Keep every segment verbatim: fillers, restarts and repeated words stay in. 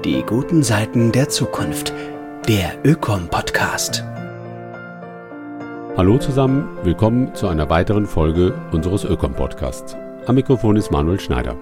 Die guten Seiten der Zukunft. Der Ökom-Podcast. Hallo zusammen, willkommen zu einer weiteren Folge unseres Ökom-Podcasts. Am Mikrofon ist Manuel Schneider.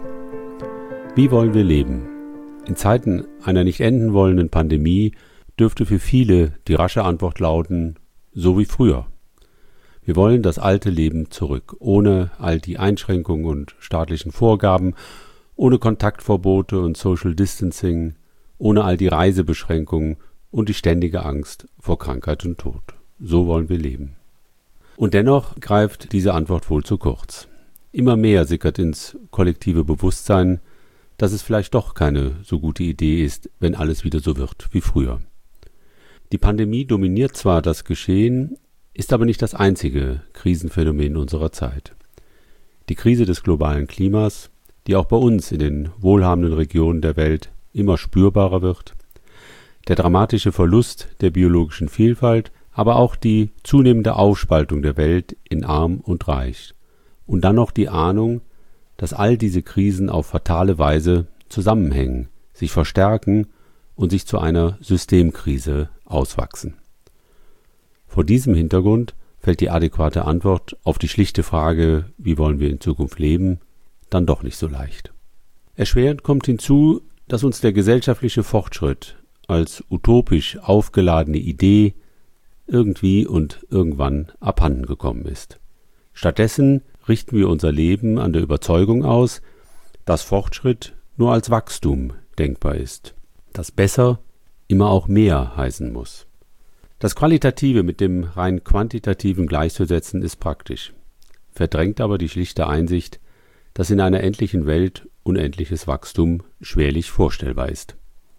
Wie wollen wir leben? In Zeiten einer nicht enden wollenden Pandemie dürfte für viele die rasche Antwort lauten, so wie früher. Wir wollen das alte Leben zurück, ohne all die Einschränkungen und staatlichen Vorgaben, ohne Kontaktverbote und Social Distancing, ohne all die Reisebeschränkungen und die ständige Angst vor Krankheit und Tod. So wollen wir leben. Und dennoch greift diese Antwort wohl zu kurz. Immer mehr sickert ins kollektive Bewusstsein, dass es vielleicht doch keine so gute Idee ist, wenn alles wieder so wird wie früher. Die Pandemie dominiert zwar das Geschehen, ist aber nicht das einzige Krisenphänomen unserer Zeit. Die Krise des globalen Klimas, die auch bei uns in den wohlhabenden Regionen der Welt immer spürbarer wird, der dramatische Verlust der biologischen Vielfalt, aber auch die zunehmende Aufspaltung der Welt in arm und reich. Und dann noch die Ahnung, dass all diese Krisen auf fatale Weise zusammenhängen, sich verstärken und sich zu einer Systemkrise auswachsen. Vor diesem Hintergrund fällt die adäquate Antwort auf die schlichte Frage, wie wollen wir in Zukunft leben, dann doch nicht so leicht. Erschwerend kommt hinzu, dass uns der gesellschaftliche Fortschritt als utopisch aufgeladene Idee irgendwie und irgendwann abhanden gekommen ist. Stattdessen richten wir unser Leben an der Überzeugung aus, dass Fortschritt nur als Wachstum denkbar ist, dass besser immer auch mehr heißen muss. Das Qualitative mit dem rein Quantitativen gleichzusetzen ist praktisch, verdrängt aber die schlichte Einsicht, dass in einer endlichen Welt unendliches Wachstum schwerlich vorstellbar ist.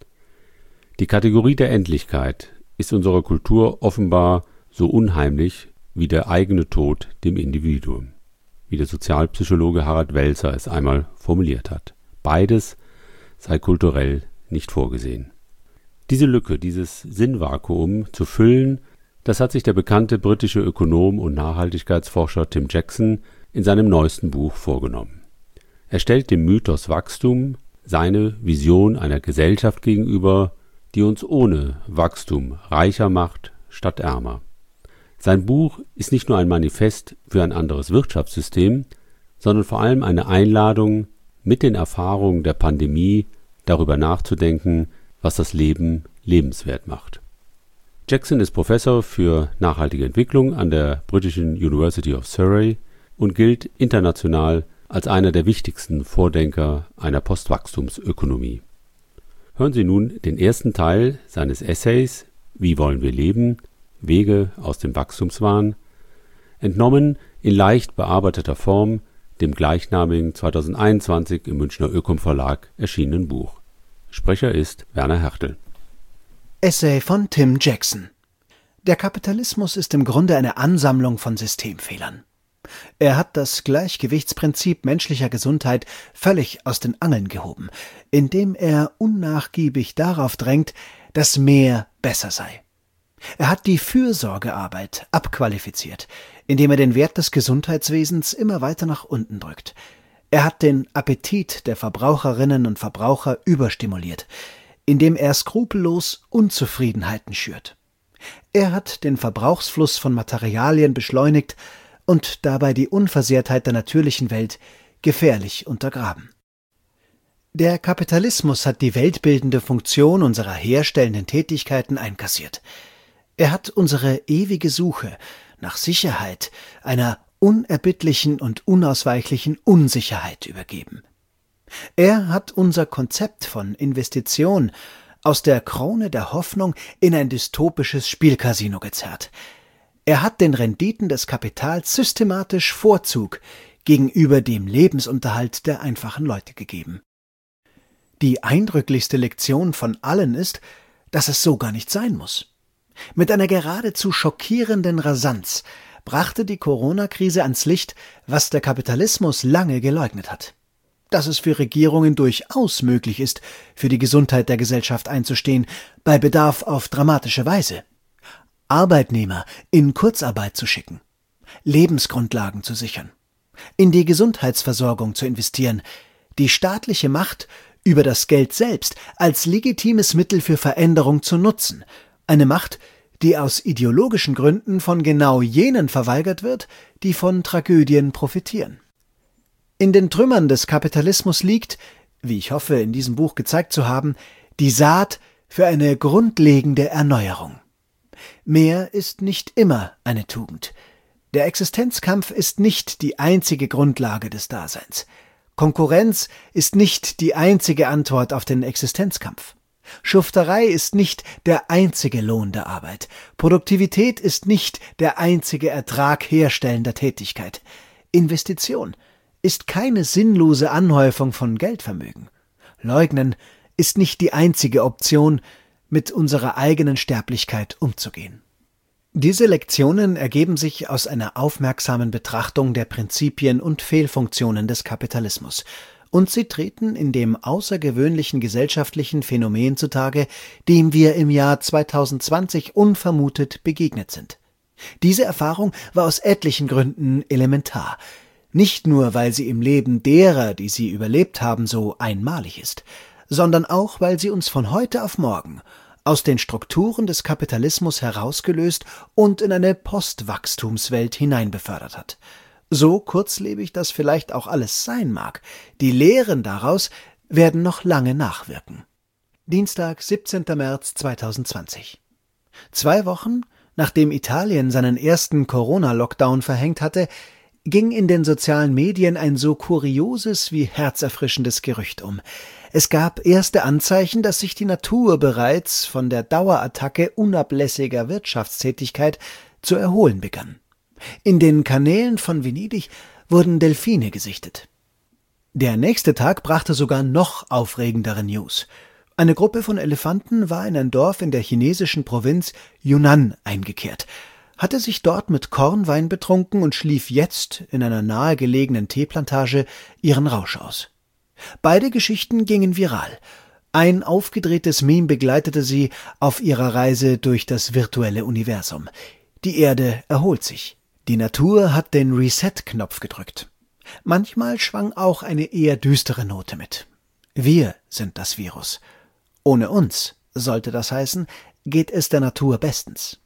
Die Kategorie der Endlichkeit ist unserer Kultur offenbar so unheimlich wie der eigene Tod dem Individuum, wie der Sozialpsychologe Harald Welzer es einmal formuliert hat. Beides sei kulturell nicht vorgesehen. Diese Lücke, dieses Sinnvakuum zu füllen, das hat sich der bekannte britische Ökonom und Nachhaltigkeitsforscher Tim Jackson in seinem neuesten Buch vorgenommen. Er stellt dem Mythos Wachstum seine Vision einer Gesellschaft gegenüber, die uns ohne Wachstum reicher macht statt ärmer. Sein Buch ist nicht nur ein Manifest für ein anderes Wirtschaftssystem, sondern vor allem eine Einladung, mit den Erfahrungen der Pandemie darüber nachzudenken, was das Leben lebenswert macht. Jackson ist Professor für nachhaltige Entwicklung an der britischen University of Surrey und gilt international als einer der wichtigsten Vordenker einer Postwachstumsökonomie. Hören Sie nun den ersten Teil seines Essays »Wie wollen wir leben? Wege aus dem Wachstumswahn«, entnommen in leicht bearbeiteter Form dem gleichnamigen zweitausendeinundzwanzig im Münchner Ökom Verlag erschienenen Buch. Sprecher ist Werner Hertel. Essay von Tim Jackson. Der Kapitalismus ist im Grunde eine Ansammlung von Systemfehlern. Er hat das Gleichgewichtsprinzip menschlicher Gesundheit völlig aus den Angeln gehoben, indem er unnachgiebig darauf drängt, dass mehr besser sei. Er hat die Fürsorgearbeit abqualifiziert, indem er den Wert des Gesundheitswesens immer weiter nach unten drückt. Er hat den Appetit der Verbraucherinnen und Verbraucher überstimuliert, indem er skrupellos Unzufriedenheiten schürt. Er hat den Verbrauchsfluss von Materialien beschleunigt und dabei die Unversehrtheit der natürlichen Welt gefährlich untergraben. Der Kapitalismus hat die weltbildende Funktion unserer herstellenden Tätigkeiten einkassiert. Er hat unsere ewige Suche nach Sicherheit einer unerbittlichen und unausweichlichen Unsicherheit übergeben. Er hat unser Konzept von Investition aus der Krone der Hoffnung in ein dystopisches Spielcasino gezerrt. Er hat den Renditen des Kapitals systematisch Vorzug gegenüber dem Lebensunterhalt der einfachen Leute gegeben. Die eindrücklichste Lektion von allen ist, dass es so gar nicht sein muss. Mit einer geradezu schockierenden Rasanz brachte die Corona-Krise ans Licht, was der Kapitalismus lange geleugnet hat. Dass es für Regierungen durchaus möglich ist, für die Gesundheit der Gesellschaft einzustehen, bei Bedarf auf dramatische Weise. Arbeitnehmer in Kurzarbeit zu schicken, Lebensgrundlagen zu sichern, in die Gesundheitsversorgung zu investieren, die staatliche Macht über das Geld selbst als legitimes Mittel für Veränderung zu nutzen, eine Macht, die aus ideologischen Gründen von genau jenen verweigert wird, die von Tragödien profitieren. In den Trümmern des Kapitalismus liegt, wie ich hoffe, in diesem Buch gezeigt zu haben, die Saat für eine grundlegende Erneuerung. Mehr ist nicht immer eine Tugend. Der Existenzkampf ist nicht die einzige Grundlage des Daseins. Konkurrenz ist nicht die einzige Antwort auf den Existenzkampf. Schufterei ist nicht der einzige Lohn der Arbeit. Produktivität ist nicht der einzige Ertrag herstellender Tätigkeit. Investition ist keine sinnlose Anhäufung von Geldvermögen. Leugnen ist nicht die einzige Option, mit unserer eigenen Sterblichkeit umzugehen. Diese Lektionen ergeben sich aus einer aufmerksamen Betrachtung der Prinzipien und Fehlfunktionen des Kapitalismus, und sie treten in dem außergewöhnlichen gesellschaftlichen Phänomen zutage, dem wir im Jahr zweitausendzwanzig unvermutet begegnet sind. Diese Erfahrung war aus etlichen Gründen elementar, nicht nur, weil sie im Leben derer, die sie überlebt haben, so einmalig ist, sondern auch, weil sie uns von heute auf morgen aus den Strukturen des Kapitalismus herausgelöst und in eine Postwachstumswelt hineinbefördert hat. So kurzlebig das vielleicht auch alles sein mag, die Lehren daraus werden noch lange nachwirken. Dienstag, siebzehnter März zweitausendzwanzig. Zwei Wochen, nachdem Italien seinen ersten Corona-Lockdown verhängt hatte, ging in den sozialen Medien ein so kurioses wie herzerfrischendes Gerücht um. Es gab erste Anzeichen, dass sich die Natur bereits von der Dauerattacke unablässiger Wirtschaftstätigkeit zu erholen begann. In den Kanälen von Venedig wurden Delfine gesichtet. Der nächste Tag brachte sogar noch aufregendere News. Eine Gruppe von Elefanten war in ein Dorf in der chinesischen Provinz Yunnan eingekehrt, hatte sich dort mit Kornwein betrunken und schlief jetzt in einer nahegelegenen Teeplantage ihren Rausch aus. Beide Geschichten gingen viral. Ein aufgedrehtes Meme begleitete sie auf ihrer Reise durch das virtuelle Universum. Die Erde erholt sich. Die Natur hat den Reset-Knopf gedrückt. Manchmal schwang auch eine eher düstere Note mit. Wir sind das Virus. Ohne uns, sollte das heißen, geht es der Natur bestens.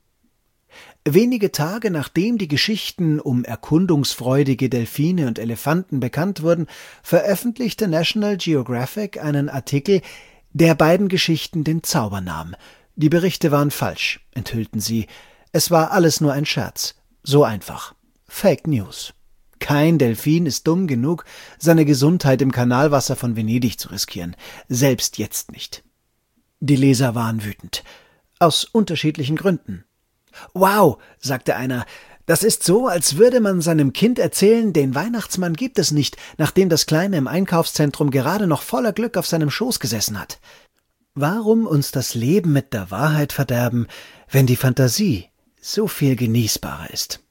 Wenige Tage nachdem die Geschichten um erkundungsfreudige Delfine und Elefanten bekannt wurden, veröffentlichte National Geographic einen Artikel, der beiden Geschichten den Zauber nahm. Die Berichte waren falsch, enthüllten sie. Es war alles nur ein Scherz. So einfach. Fake News. Kein Delfin ist dumm genug, seine Gesundheit im Kanalwasser von Venedig zu riskieren. Selbst jetzt nicht. Die Leser waren wütend. Aus unterschiedlichen Gründen. »Wow«, sagte einer, »das ist so, als würde man seinem Kind erzählen, den Weihnachtsmann gibt es nicht, nachdem das Kleine im Einkaufszentrum gerade noch voller Glück auf seinem Schoß gesessen hat. Warum uns das Leben mit der Wahrheit verderben, wenn die Fantasie so viel genießbarer ist?«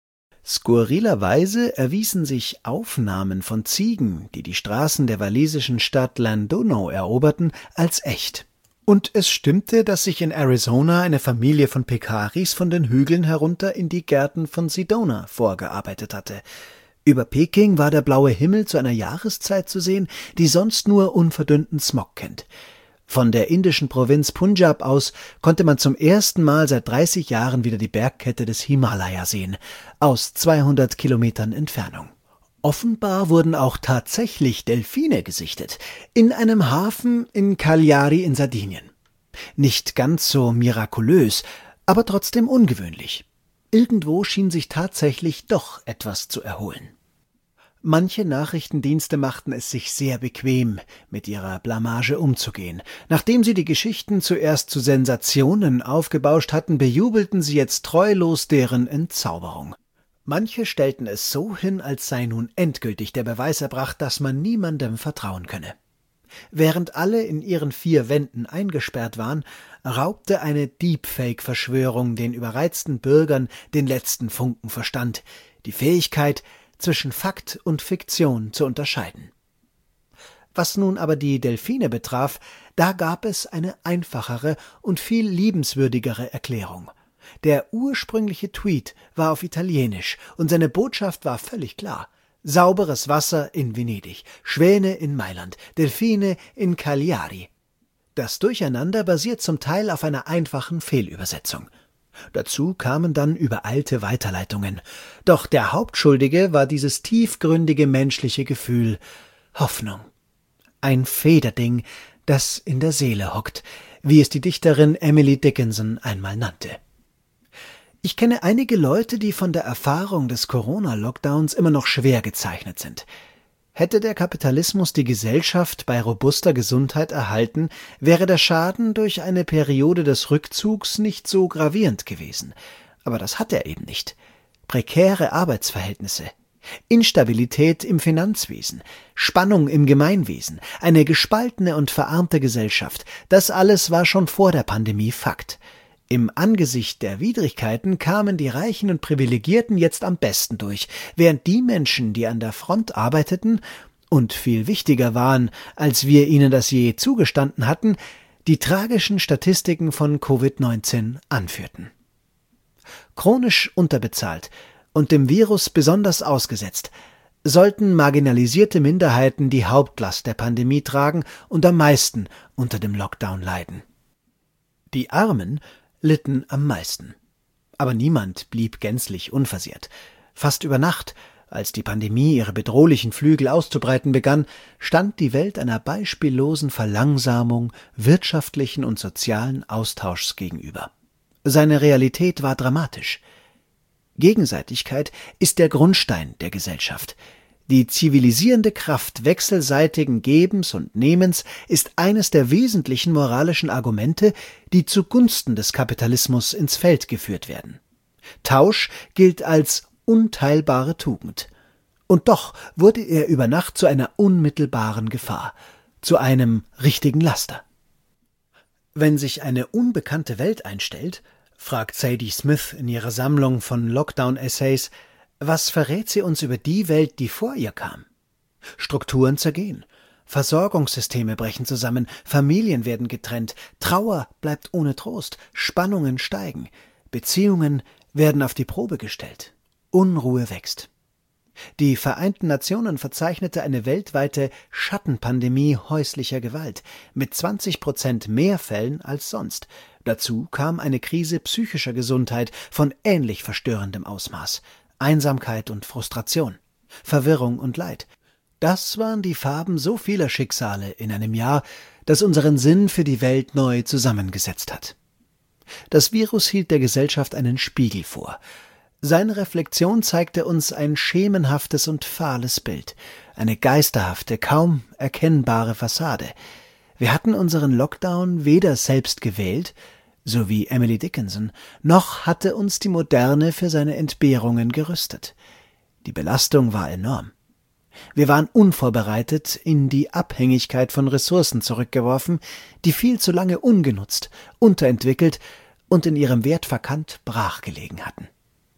Skurrilerweise erwiesen sich Aufnahmen von Ziegen, die die Straßen der walisischen Stadt Llandudno eroberten, als echt. Und es stimmte, dass sich in Arizona eine Familie von Pekaris von den Hügeln herunter in die Gärten von Sedona vorgearbeitet hatte. Über Peking war der blaue Himmel zu einer Jahreszeit zu sehen, die sonst nur unverdünnten Smog kennt. Von der indischen Provinz Punjab aus konnte man zum ersten Mal seit dreißig Jahren wieder die Bergkette des Himalaya sehen, aus zweihundert Kilometern Entfernung. Offenbar wurden auch tatsächlich Delfine gesichtet, in einem Hafen in Cagliari in Sardinien. Nicht ganz so mirakulös, aber trotzdem ungewöhnlich. Irgendwo schien sich tatsächlich doch etwas zu erholen. Manche Nachrichtendienste machten es sich sehr bequem, mit ihrer Blamage umzugehen. Nachdem sie die Geschichten zuerst zu Sensationen aufgebauscht hatten, bejubelten sie jetzt treulos deren Entzauberung. Manche stellten es so hin, als sei nun endgültig der Beweis erbracht, dass man niemandem vertrauen könne. Während alle in ihren vier Wänden eingesperrt waren, raubte eine Deepfake-Verschwörung den überreizten Bürgern den letzten Funken Verstand, die Fähigkeit, zwischen Fakt und Fiktion zu unterscheiden. Was nun aber die Delfine betraf, da gab es eine einfachere und viel liebenswürdigere Erklärung. Der ursprüngliche Tweet war auf Italienisch und seine Botschaft war völlig klar. Sauberes Wasser in Venedig, Schwäne in Mailand, Delfine in Cagliari. Das Durcheinander basiert zum Teil auf einer einfachen Fehlübersetzung. Dazu kamen dann übereilte Weiterleitungen. Doch der Hauptschuldige war dieses tiefgründige menschliche Gefühl: Hoffnung. Ein Federding, das in der Seele hockt, wie es die Dichterin Emily Dickinson einmal nannte. Ich kenne einige Leute, die von der Erfahrung des Corona-Lockdowns immer noch schwer gezeichnet sind. Hätte der Kapitalismus die Gesellschaft bei robuster Gesundheit erhalten, wäre der Schaden durch eine Periode des Rückzugs nicht so gravierend gewesen. Aber das hat er eben nicht. Prekäre Arbeitsverhältnisse, Instabilität im Finanzwesen, Spannung im Gemeinwesen, eine gespaltene und verarmte Gesellschaft, das alles war schon vor der Pandemie Fakt. Im Angesicht der Widrigkeiten kamen die Reichen und Privilegierten jetzt am besten durch, während die Menschen, die an der Front arbeiteten und viel wichtiger waren, als wir ihnen das je zugestanden hatten, die tragischen Statistiken von Covid neunzehn anführten. Chronisch unterbezahlt und dem Virus besonders ausgesetzt, sollten marginalisierte Minderheiten die Hauptlast der Pandemie tragen und am meisten unter dem Lockdown leiden. Die Armen litten am meisten. Aber niemand blieb gänzlich unversehrt. Fast über Nacht, als die Pandemie ihre bedrohlichen Flügel auszubreiten begann, stand die Welt einer beispiellosen Verlangsamung wirtschaftlichen und sozialen Austauschs gegenüber. Seine Realität war dramatisch. Gegenseitigkeit ist der Grundstein der Gesellschaft. Die zivilisierende Kraft wechselseitigen Gebens und Nehmens ist eines der wesentlichen moralischen Argumente, die zugunsten des Kapitalismus ins Feld geführt werden. Tausch gilt als unteilbare Tugend. Und doch wurde er über Nacht zu einer unmittelbaren Gefahr, zu einem richtigen Laster. Wenn sich eine unbekannte Welt einstellt, fragt Zadie Smith in ihrer Sammlung von Lockdown-Essays, was verrät sie uns über die Welt, die vor ihr kam? Strukturen zergehen, Versorgungssysteme brechen zusammen, Familien werden getrennt, Trauer bleibt ohne Trost, Spannungen steigen, Beziehungen werden auf die Probe gestellt, Unruhe wächst. Die Vereinten Nationen verzeichnete eine weltweite Schattenpandemie häuslicher Gewalt mit zwanzig Prozent mehr Fällen als sonst. Dazu kam eine Krise psychischer Gesundheit von ähnlich verstörendem Ausmaß. Einsamkeit und Frustration, Verwirrung und Leid. Das waren die Farben so vieler Schicksale in einem Jahr, das unseren Sinn für die Welt neu zusammengesetzt hat. Das Virus hielt der Gesellschaft einen Spiegel vor. Seine Reflexion zeigte uns ein schemenhaftes und fahles Bild, eine geisterhafte, kaum erkennbare Fassade. Wir hatten unseren Lockdown weder selbst gewählt, so wie Emily Dickinson, noch hatte uns die Moderne für seine Entbehrungen gerüstet. Die Belastung war enorm. Wir waren unvorbereitet in die Abhängigkeit von Ressourcen zurückgeworfen, die viel zu lange ungenutzt, unterentwickelt und in ihrem Wert verkannt brachgelegen hatten.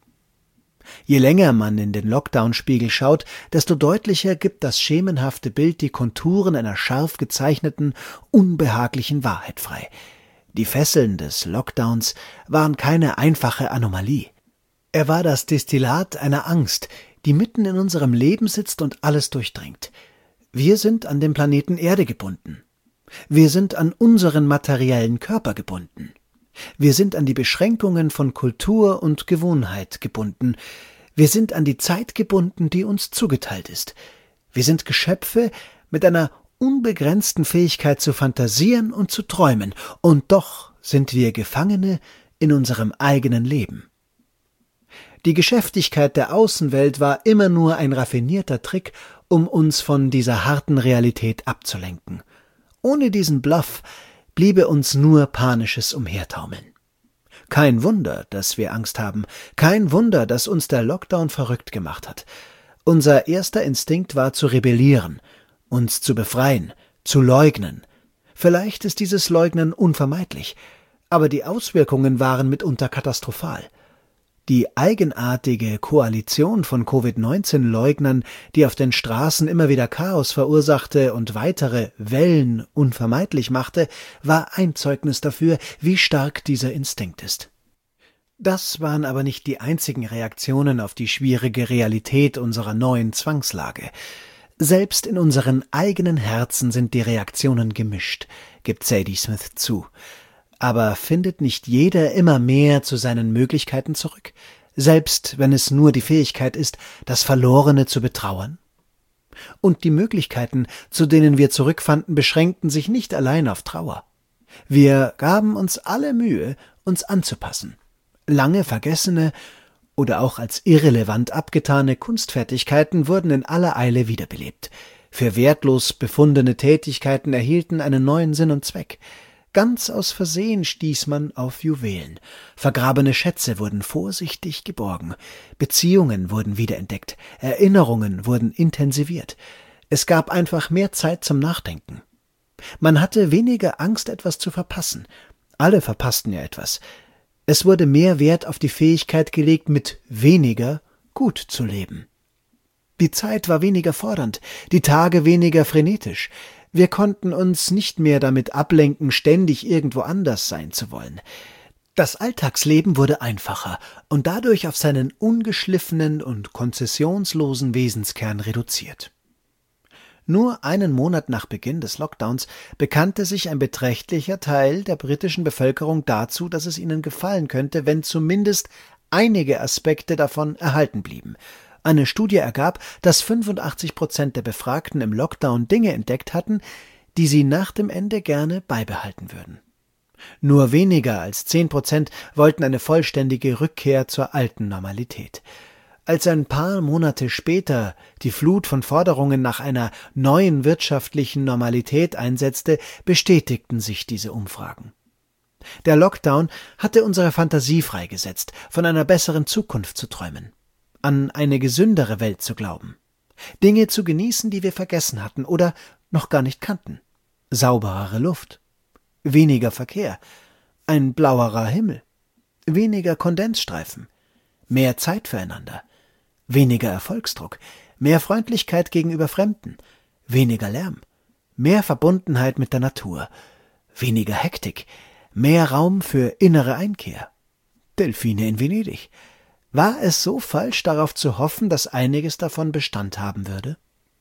Je länger man in den Lockdown-Spiegel schaut, desto deutlicher gibt das schemenhafte Bild die Konturen einer scharf gezeichneten, unbehaglichen Wahrheit frei. Die Fesseln des Lockdowns waren keine einfache Anomalie. Er war das Destillat einer Angst, die mitten in unserem Leben sitzt und alles durchdringt. Wir sind an den Planeten Erde gebunden. Wir sind an unseren materiellen Körper gebunden. Wir sind an die Beschränkungen von Kultur und Gewohnheit gebunden. Wir sind an die Zeit gebunden, die uns zugeteilt ist. Wir sind Geschöpfe mit einer unbegrenzten Fähigkeit zu fantasieren und zu träumen, und doch sind wir Gefangene in unserem eigenen Leben. Die Geschäftigkeit der Außenwelt war immer nur ein raffinierter Trick, um uns von dieser harten Realität abzulenken. Ohne diesen Bluff bliebe uns nur panisches Umhertaumeln. Kein Wunder, dass wir Angst haben, kein Wunder, dass uns der Lockdown verrückt gemacht hat. Unser erster Instinkt war zu rebellieren, uns zu befreien, zu leugnen. Vielleicht ist dieses Leugnen unvermeidlich, aber die Auswirkungen waren mitunter katastrophal. Die eigenartige Koalition von Covid neunzehn Leugnern, die auf den Straßen immer wieder Chaos verursachte und weitere Wellen unvermeidlich machte, war ein Zeugnis dafür, wie stark dieser Instinkt ist. Das waren aber nicht die einzigen Reaktionen auf die schwierige Realität unserer neuen Zwangslage. Selbst in unseren eigenen Herzen sind die Reaktionen gemischt, gibt Zadie Smith zu. Aber findet nicht jeder immer mehr zu seinen Möglichkeiten zurück, selbst wenn es nur die Fähigkeit ist, das Verlorene zu betrauern? Und die Möglichkeiten, zu denen wir zurückfanden, beschränkten sich nicht allein auf Trauer. Wir gaben uns alle Mühe, uns anzupassen. Lange vergessene oder auch als irrelevant abgetane Kunstfertigkeiten wurden in aller Eile wiederbelebt. Für wertlos befundene Tätigkeiten erhielten einen neuen Sinn und Zweck. Ganz aus Versehen stieß man auf Juwelen. Vergrabene Schätze wurden vorsichtig geborgen. Beziehungen wurden wiederentdeckt. Erinnerungen wurden intensiviert. Es gab einfach mehr Zeit zum Nachdenken. Man hatte weniger Angst, etwas zu verpassen. Alle verpassten ja etwas. Es wurde mehr Wert auf die Fähigkeit gelegt, mit weniger gut zu leben. Die Zeit war weniger fordernd, die Tage weniger frenetisch. Wir konnten uns nicht mehr damit ablenken, ständig irgendwo anders sein zu wollen. Das Alltagsleben wurde einfacher und dadurch auf seinen ungeschliffenen und konzessionslosen Wesenskern reduziert. Nur einen Monat nach Beginn des Lockdowns bekannte sich ein beträchtlicher Teil der britischen Bevölkerung dazu, dass es ihnen gefallen könnte, wenn zumindest einige Aspekte davon erhalten blieben. Eine Studie ergab, dass fünfundachtzig Prozent der Befragten im Lockdown Dinge entdeckt hatten, die sie nach dem Ende gerne beibehalten würden. Nur weniger als zehn Prozent wollten eine vollständige Rückkehr zur alten Normalität. Als ein paar Monate später die Flut von Forderungen nach einer neuen wirtschaftlichen Normalität einsetzte, bestätigten sich diese Umfragen. Der Lockdown hatte unsere Fantasie freigesetzt, von einer besseren Zukunft zu träumen, an eine gesündere Welt zu glauben, Dinge zu genießen, die wir vergessen hatten oder noch gar nicht kannten. Sauberere Luft, weniger Verkehr, ein blauerer Himmel, weniger Kondensstreifen, mehr Zeit füreinander, weniger Erfolgsdruck, mehr Freundlichkeit gegenüber Fremden, weniger Lärm, mehr Verbundenheit mit der Natur, weniger Hektik, mehr Raum für innere Einkehr. Delfine in Venedig. War es so falsch, darauf zu hoffen, dass einiges davon Bestand haben würde?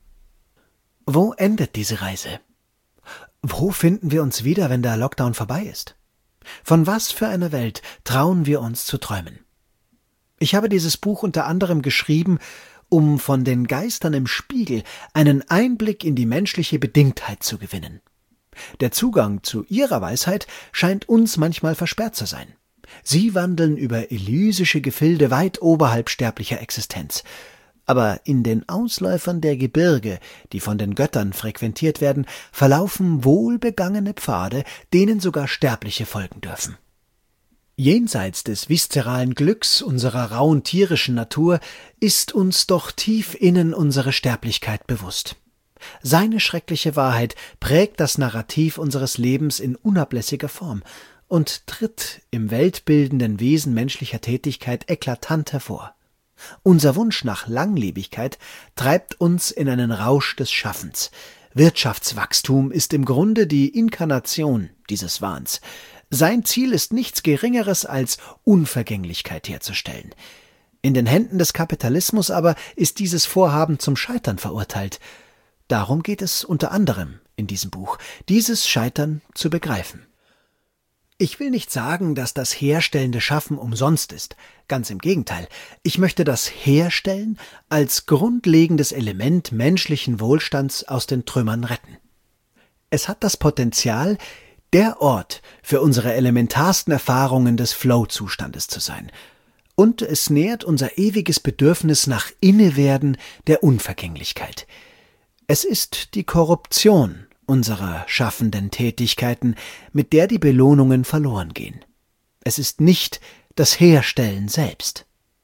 Wo endet diese Reise? Wo finden wir uns wieder, wenn der Lockdown vorbei ist? Von was für einer Welt trauen wir uns zu träumen? Ich habe dieses Buch unter anderem geschrieben, um von den Geistern im Spiegel einen Einblick in die menschliche Bedingtheit zu gewinnen. Der Zugang zu ihrer Weisheit scheint uns manchmal versperrt zu sein. Sie wandeln über elysische Gefilde weit oberhalb sterblicher Existenz. Aber in den Ausläufern der Gebirge, die von den Göttern frequentiert werden, verlaufen wohlbegangene Pfade, denen sogar Sterbliche folgen dürfen. Jenseits des viszeralen Glücks unserer rauen tierischen Natur ist uns doch tief innen unsere Sterblichkeit bewusst. Seine schreckliche Wahrheit prägt das Narrativ unseres Lebens in unablässiger Form und tritt im weltbildenden Wesen menschlicher Tätigkeit eklatant hervor. Unser Wunsch nach Langlebigkeit treibt uns in einen Rausch des Schaffens. Wirtschaftswachstum ist im Grunde die Inkarnation dieses Wahns. Sein Ziel ist nichts Geringeres als Unvergänglichkeit herzustellen. In den Händen des Kapitalismus aber ist dieses Vorhaben zum Scheitern verurteilt. Darum geht es unter anderem in diesem Buch, dieses Scheitern zu begreifen. Ich will nicht sagen, dass das herstellende Schaffen umsonst ist. Ganz im Gegenteil. Ich möchte das Herstellen als grundlegendes Element menschlichen Wohlstands aus den Trümmern retten. Es hat das Potenzial, der Ort für unsere elementarsten Erfahrungen des Flow-Zustandes zu sein. Und es nährt unser ewiges Bedürfnis nach Innewerden der Unvergänglichkeit. Es ist die Korruption unserer schaffenden Tätigkeiten, mit der die Belohnungen verloren gehen. Es ist nicht das Herstellen selbst.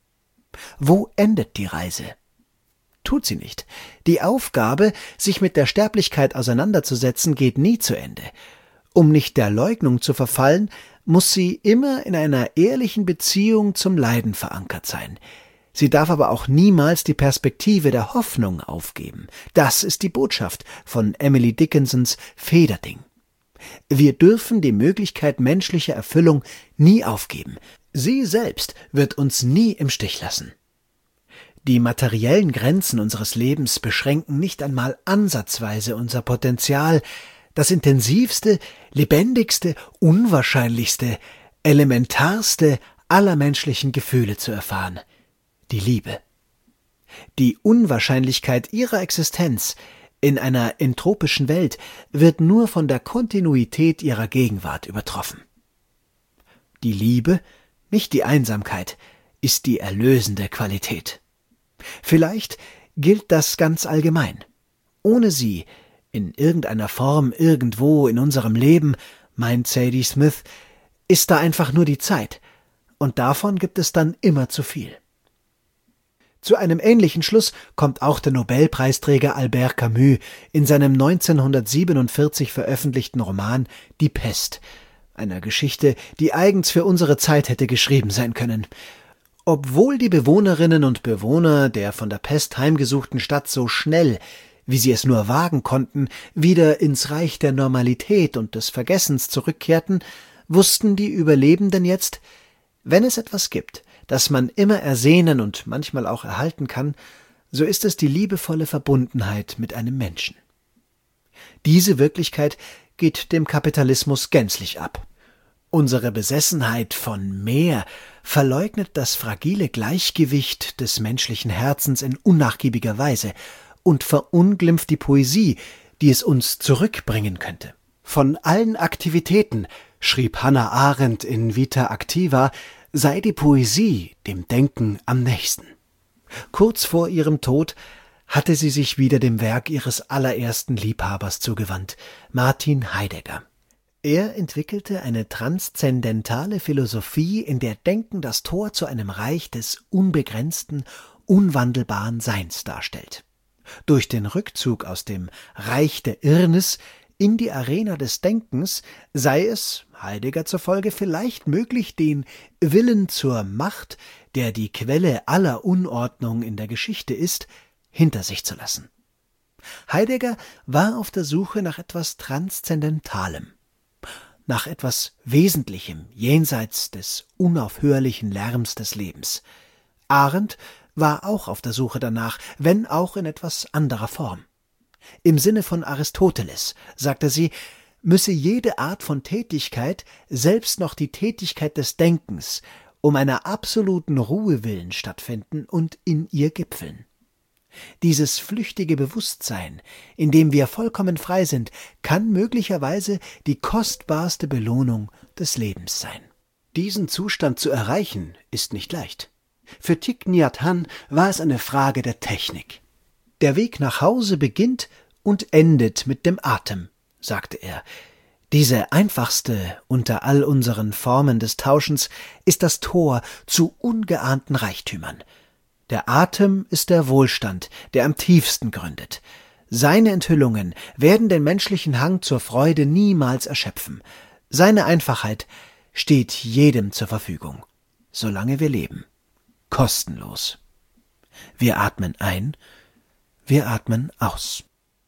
Wo endet die Reise? Tut sie nicht. Die Aufgabe, sich mit der Sterblichkeit auseinanderzusetzen, geht nie zu Ende. Um nicht der Leugnung zu verfallen, muss sie immer in einer ehrlichen Beziehung zum Leiden verankert sein. Sie darf aber auch niemals die Perspektive der Hoffnung aufgeben. Das ist die Botschaft von Emily Dickinsons Federding. Wir dürfen die Möglichkeit menschlicher Erfüllung nie aufgeben. Sie selbst wird uns nie im Stich lassen. Die materiellen Grenzen unseres Lebens beschränken nicht einmal ansatzweise unser Potenzial, das intensivste, lebendigste, unwahrscheinlichste, elementarste aller menschlichen Gefühle zu erfahren: die Liebe. Die Unwahrscheinlichkeit ihrer Existenz in einer entropischen Welt wird nur von der Kontinuität ihrer Gegenwart übertroffen. Die Liebe, nicht die Einsamkeit, ist die erlösende Qualität. Vielleicht gilt das ganz allgemein. Ohne sie, in irgendeiner Form, irgendwo in unserem Leben, meint Zadie Smith, ist da einfach nur die Zeit, und davon gibt es dann immer zu viel. Zu einem ähnlichen Schluss kommt auch der Nobelpreisträger Albert Camus in seinem neunzehnhundertsiebenundvierzig veröffentlichten Roman »Die Pest«, einer Geschichte, die eigens für unsere Zeit hätte geschrieben sein können. Obwohl die Bewohnerinnen und Bewohner der von der Pest heimgesuchten Stadt so schnell, wie sie es nur wagen konnten, wieder ins Reich der Normalität und des Vergessens zurückkehrten, wussten die Überlebenden jetzt: Wenn es etwas gibt, das man immer ersehnen und manchmal auch erhalten kann, so ist es die liebevolle Verbundenheit mit einem Menschen. Diese Wirklichkeit geht dem Kapitalismus gänzlich ab. Unsere Besessenheit von mehr verleugnet das fragile Gleichgewicht des menschlichen Herzens in unnachgiebiger Weise und verunglimpft die Poesie, die es uns zurückbringen könnte. Von allen Aktivitäten, schrieb Hannah Arendt in Vita Activa, sei die Poesie dem Denken am nächsten. Kurz vor ihrem Tod hatte sie sich wieder dem Werk ihres allerersten Liebhabers zugewandt, Martin Heidegger. Er entwickelte eine transzendentale Philosophie, in der Denken das Tor zu einem Reich des unbegrenzten, unwandelbaren Seins darstellt. Durch den Rückzug aus dem Reich der Irrnis in die Arena des Denkens sei es, Heidegger zufolge, vielleicht möglich, den Willen zur Macht, der die Quelle aller Unordnung in der Geschichte ist, hinter sich zu lassen. Heidegger war auf der Suche nach etwas Transzendentalem, nach etwas Wesentlichem jenseits des unaufhörlichen Lärms des Lebens. Arendt war auch auf der Suche danach, wenn auch in etwas anderer Form. Im Sinne von Aristoteles, sagte sie, müsse jede Art von Tätigkeit, selbst noch die Tätigkeit des Denkens, um einer absoluten Ruhe willen stattfinden und in ihr gipfeln. Dieses flüchtige Bewusstsein, in dem wir vollkommen frei sind, kann möglicherweise die kostbarste Belohnung des Lebens sein. Diesen Zustand zu erreichen, ist nicht leicht. Für Thich Nhat Hanh war es eine Frage der Technik. Der Weg nach Hause beginnt und endet mit dem Atem, sagte er. Diese einfachste unter all unseren Formen des Tauschens ist das Tor zu ungeahnten Reichtümern. Der Atem ist der Wohlstand, der am tiefsten gründet. Seine Enthüllungen werden den menschlichen Hang zur Freude niemals erschöpfen. Seine Einfachheit steht jedem zur Verfügung, solange wir leben. Kostenlos. Wir atmen ein, wir atmen aus.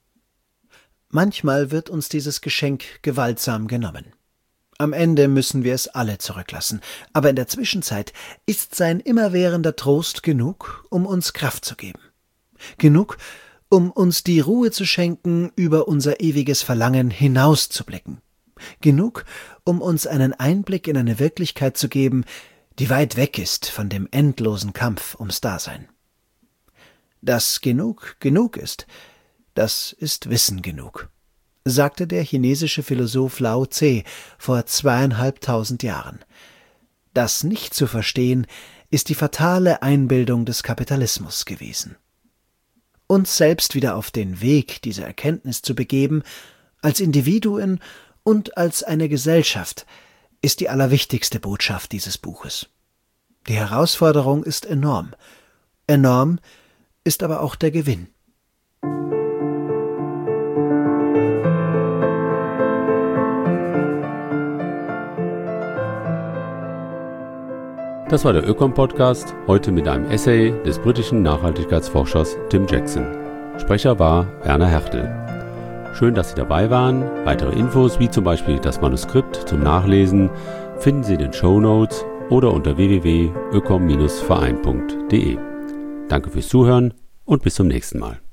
Manchmal wird uns dieses Geschenk gewaltsam genommen. Am Ende müssen wir es alle zurücklassen, aber in der Zwischenzeit ist sein immerwährender Trost genug, um uns Kraft zu geben. Genug, um uns die Ruhe zu schenken, über unser ewiges Verlangen hinauszublicken. Genug, um uns einen Einblick in eine Wirklichkeit zu geben, die weit weg ist von dem endlosen Kampf ums Dasein. Dass genug genug ist, das ist Wissen genug, sagte der chinesische Philosoph Lao Tse vor zweieinhalbtausend Jahren. Das nicht zu verstehen, ist die fatale Einbildung des Kapitalismus gewesen. Uns selbst wieder auf den Weg dieser Erkenntnis zu begeben, als Individuen und als eine Gesellschaft, ist die allerwichtigste Botschaft dieses Buches. Die Herausforderung ist enorm. Enorm ist aber auch der Gewinn. Das war der Ökom-Podcast, heute mit einem Essay des britischen Nachhaltigkeitsforschers Tim Jackson. Sprecher war Werner Hertel. Schön, dass Sie dabei waren. Weitere Infos, wie zum Beispiel das Manuskript zum Nachlesen, finden Sie in den Shownotes oder unter w w w punkt ökom Bindestrich verein punkt de. Danke fürs Zuhören und bis zum nächsten Mal.